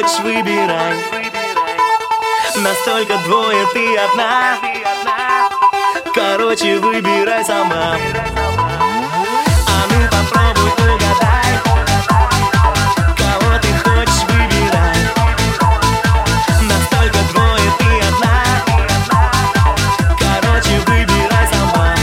хочешь, выбирай. Настолько двое, ты одна. Короче, выбирай сама. А ну попробуй угадай, кого ты хочешь, выбирай. Настолько двое, ты одна. Короче, выбирай сама.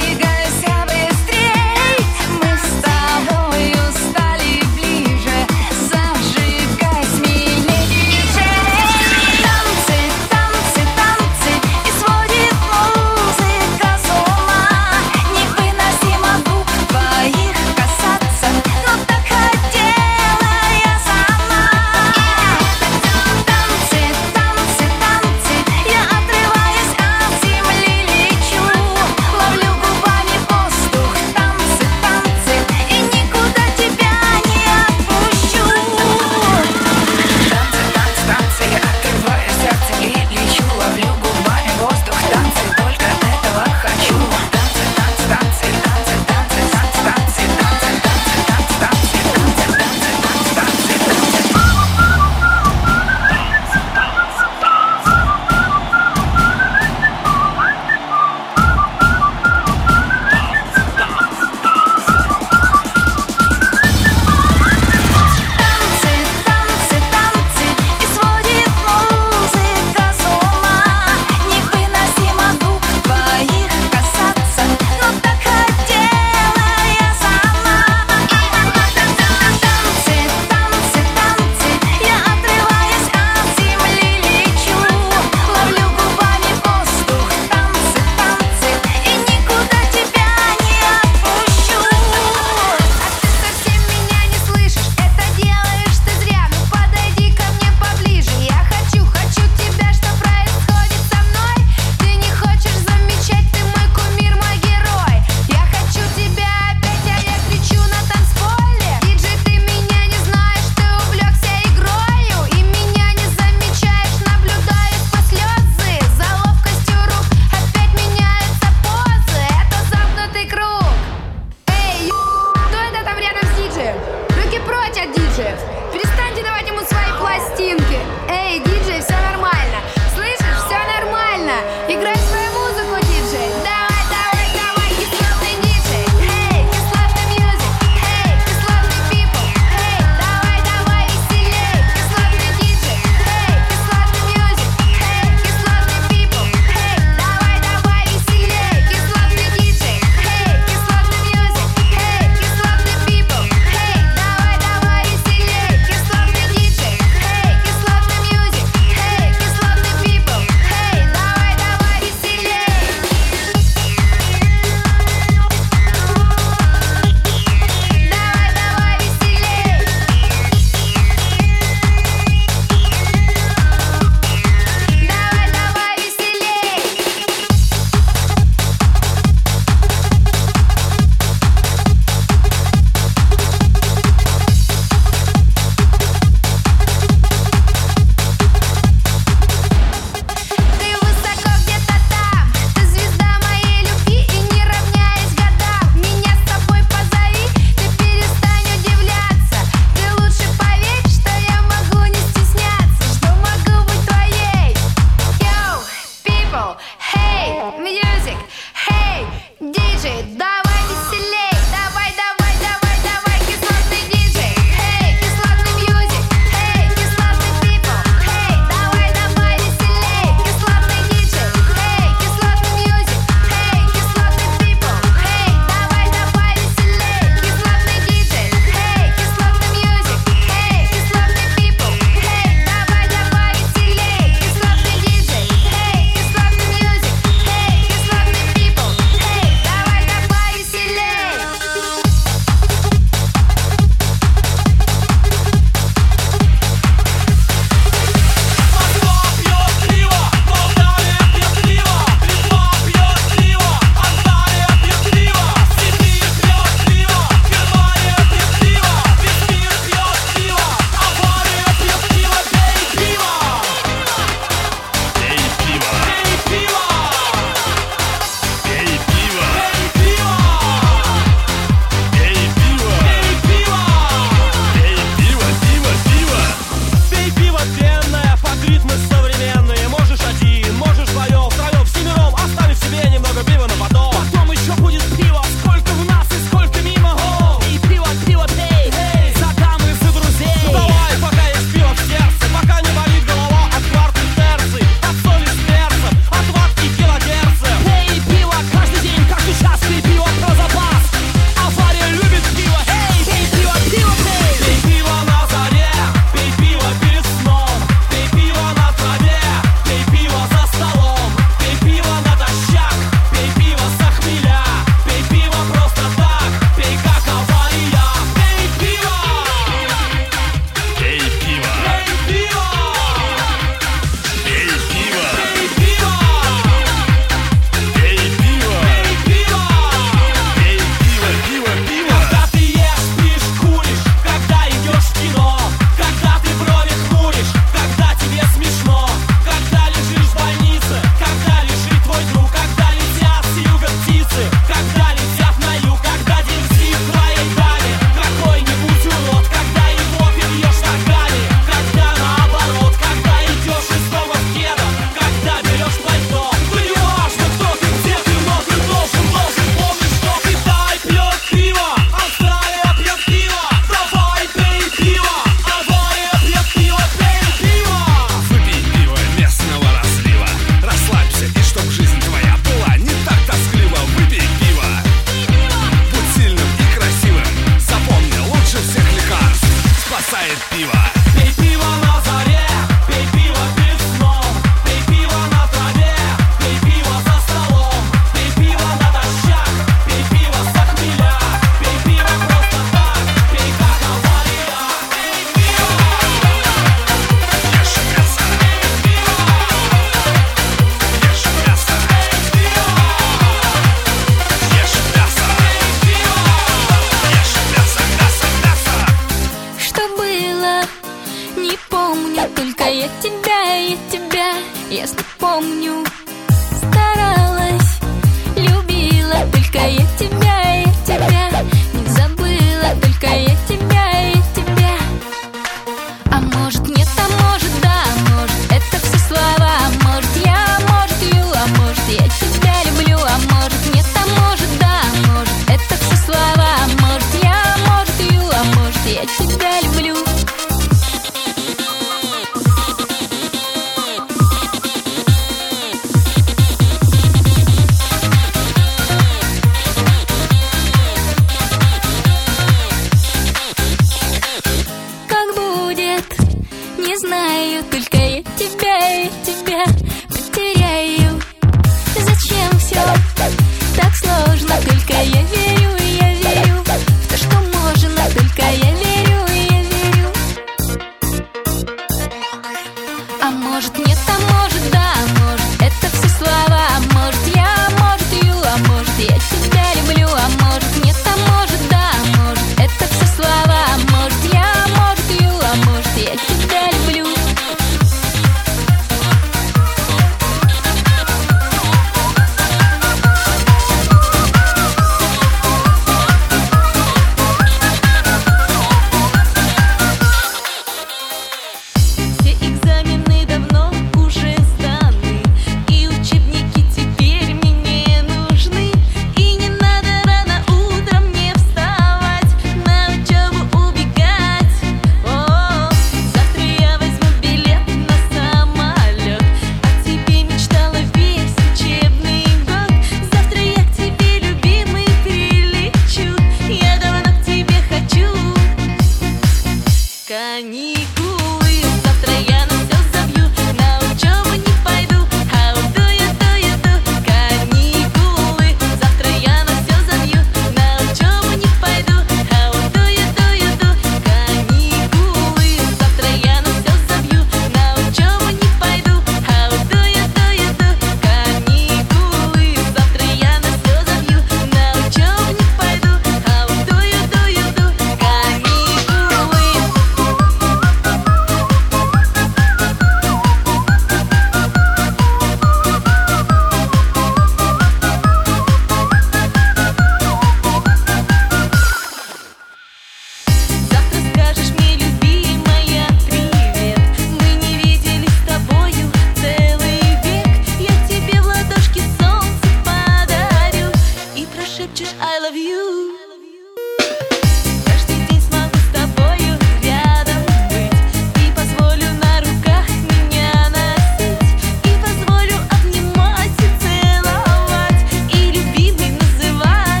лишь I love you. Каждый день смогу с тобою рядом быть, и позволю на руках меня носить, и позволю обнимать и целовать, и любимый называть.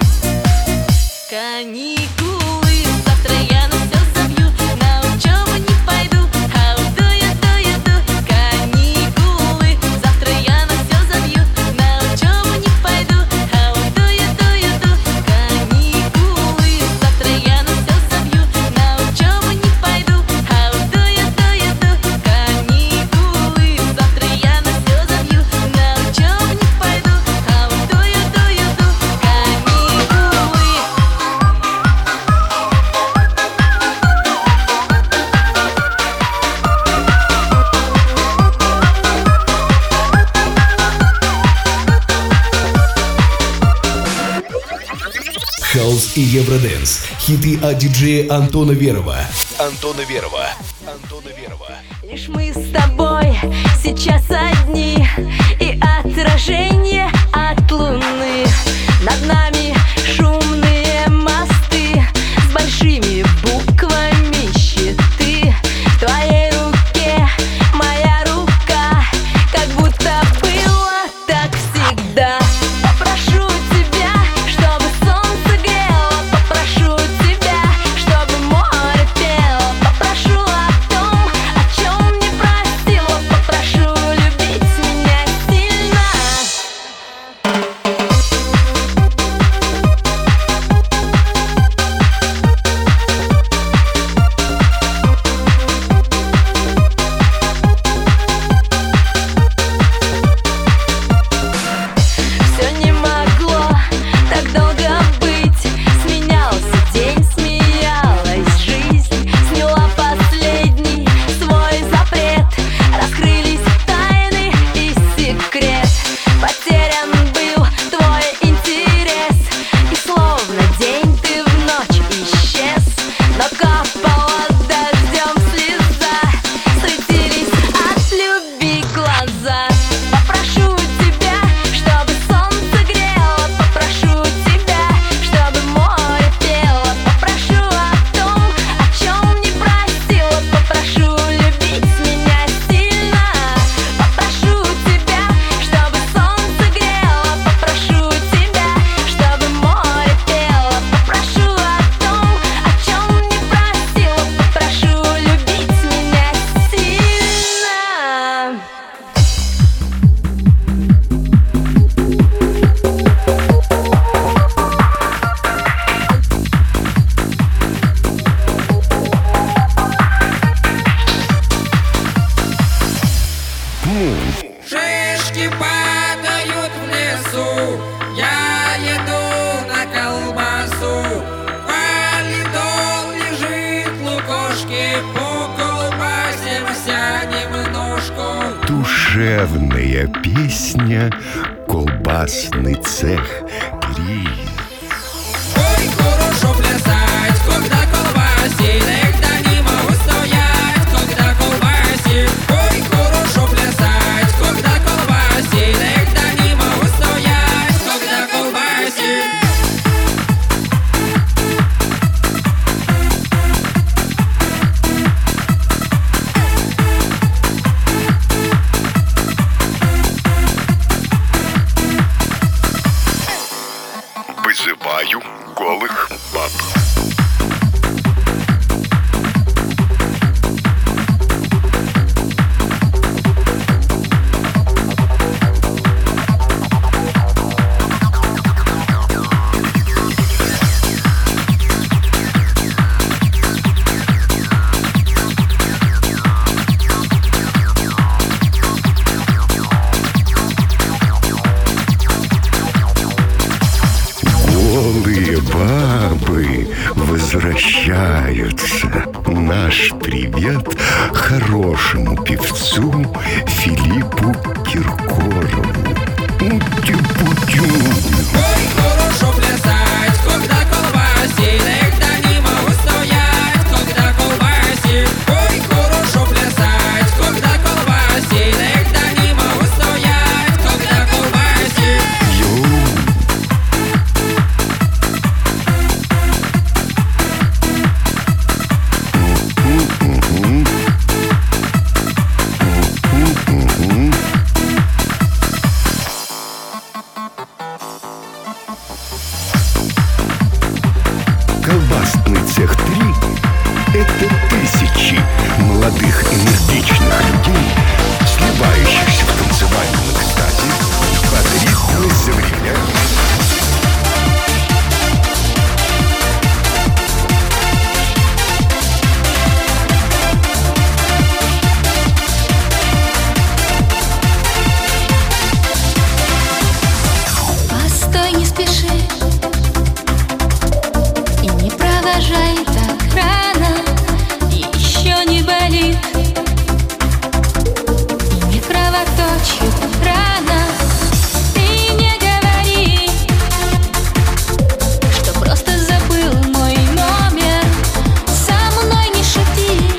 Каникулы, завтра я на все забью, на учебу не пойду. How do you do you do? Каникулы, завтра я на все забью, на учебу не пойду. How do you do you do? Каникулы, завтра я на все забью, на учебу не пойду. How do you do you do? Каникулы, завтра я на все забью, на учебу не пойду. How do you do you do? Каникулы. Хаус и Евродэнс. Хиты от диджея Антона Верова. Лишь мы с тобой сейчас одни, и отражение от луны. Над нами шумные мосты с большими буквами щиты. В твоей руке моя рука, как будто было так всегда. Попрошу тебя, чтобы солнце грело, попрошу тебя, чтобы море пело, попрошу о том, о чем не просила, попрошу любить меня сильно. Все не могло так долго быть. Сменялся день, смеялась жизнь, сняла последний свой запрет. Раскрылись тайны и секрет. Потерян был твой интерес, и словно день ты в ночь исчез. Но капала дождем слеза, светились от любви глаза. Попрошу тебя, чтобы солнце грело, попрошу тебя, чтобы море пело, попрошу о том, о чем не просила, попрошу любить меня сильно. Попрошу тебя, чтобы солнце грело, попрошу тебя, чтобы море пело, попрошу о том, о чем не просила, попрошу любить меня сильно. Шишки падают в лесу, я еду на колбасу. Валидол лежит лукошки, поколбасимся немножко. Душевная песня, колбасный цех греет. Ой, хорошо плясать, когда колбасит, когда не могу стоять, когда колбасит. Ой, хорошо плясать, когда колбасит, когда не могу стоять, когда колбасит. Вызываю голых баб. Голые бабы возвращаются. Наш привет хорошему певцу Филиппу Киркорову. Ути-путю. Ой, хорошо плясать, когда колбасит, когда не могу стоять, когда колбасит. Ой, хорошо плясать, когда колбасит, когда не могу стоять, когда колбасит. Йоу, производственный цех 3 — это тысячи молодых энергичных людей, сливающихся в танцевальном экстазе под ритмы современных. Постой, не спеши и не провожай так рано. Еще не болит и не кровоточит рана. Ты не говори, что просто забыл мой номер. Со мной не шути.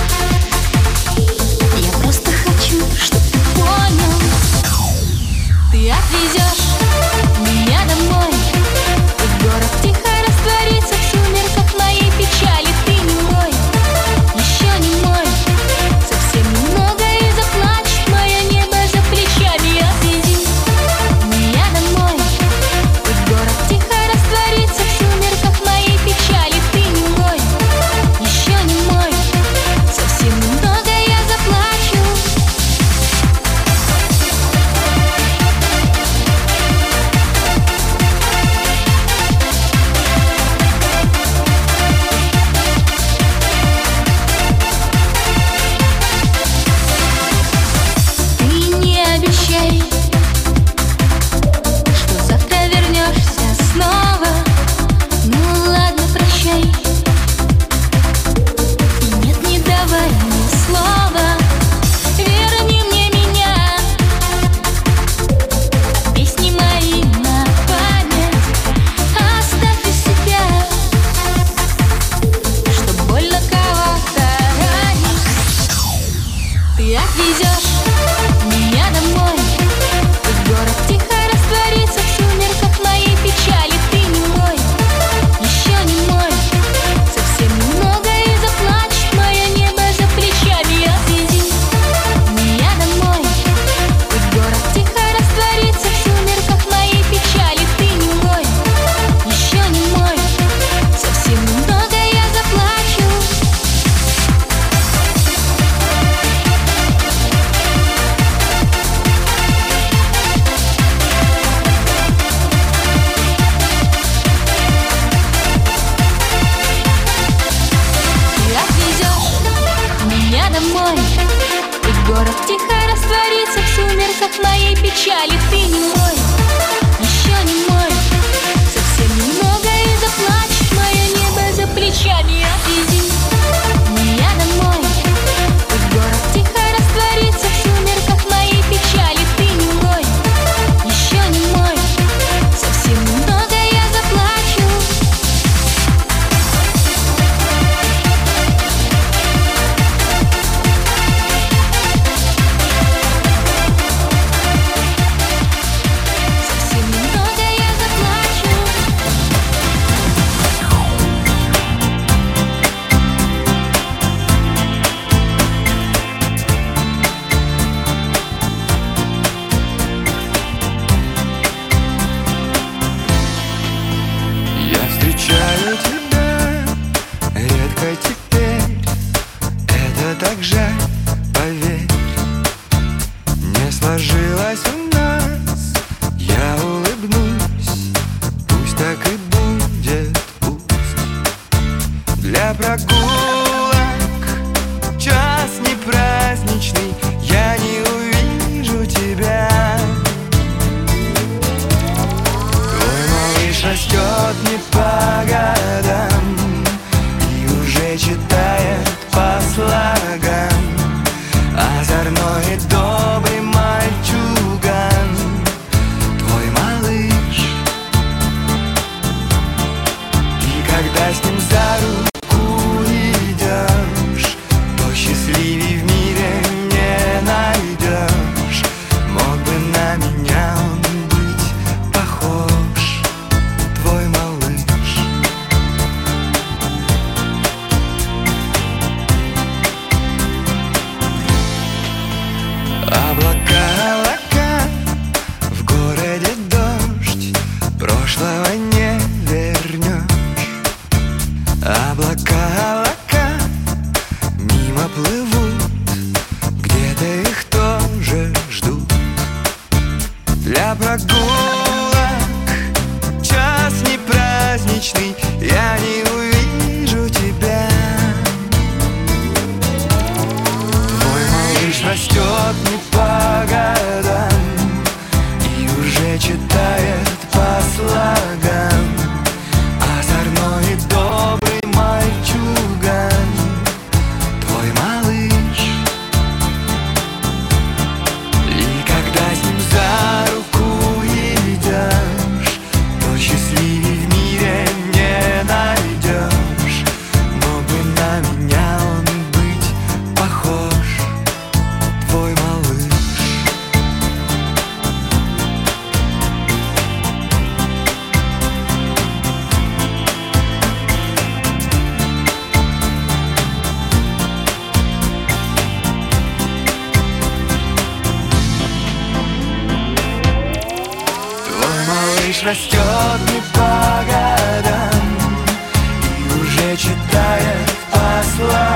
Я просто хочу, чтоб ты понял. Ты отвезешь меня домой, и город тихо растворится в сумерках моей печали. Ты не мой, еще не мой, совсем немного и заплачет мое небо за плечами. Отвези меня домой, и город тихо растворится в сумерках моей печали. Ты не мой, еще не мой, совсем немного я заплачу. Ты не обещай, что завтра вернешься снова. Ну ладно, прощай. И нет, не давай мне слова. Верни мне меня, песни мои на память оставь у себя, что больно кого-то ранить. Ты отвезешь меня домой, и город тихо растворится в сумерках моей печали. Ты не мой, еще не мой, совсем немного и заплачет мое небо за плечами. Отвези меня домой, и город тихо растворится в сумерках моей печали. Ты не мой, еще не мой, совсем немного я заплачу. Ты отвезешь меня домой, и город тихо растворится в сумерках моей печали. Ты не мой, еще не мой, совсем немного и заплачет мое небо за плечами. Отвези меня домой, и город тихо растворится в сумерках моей печали. Ты не мой, еще не мой, совсем немного я заплачу. Совсем немного я заплачу. Я встречаю тебя редко теперь. Это так жаль, поверь. Не сложилось у нас, я улыбнусь. Пусть так и будет, пусть. Для прогулок час не праздничный, я не увижу тебя. Твой малыш растет не по годам и уже читает по слогам. Озорной и добрый мальчуган, твой малыш. И когда с ним за руку идешь, то счастливей в мире не найдешь. Мог бы на меня он быть похож, твой малыш. растет не по годам и уже читает по слогам.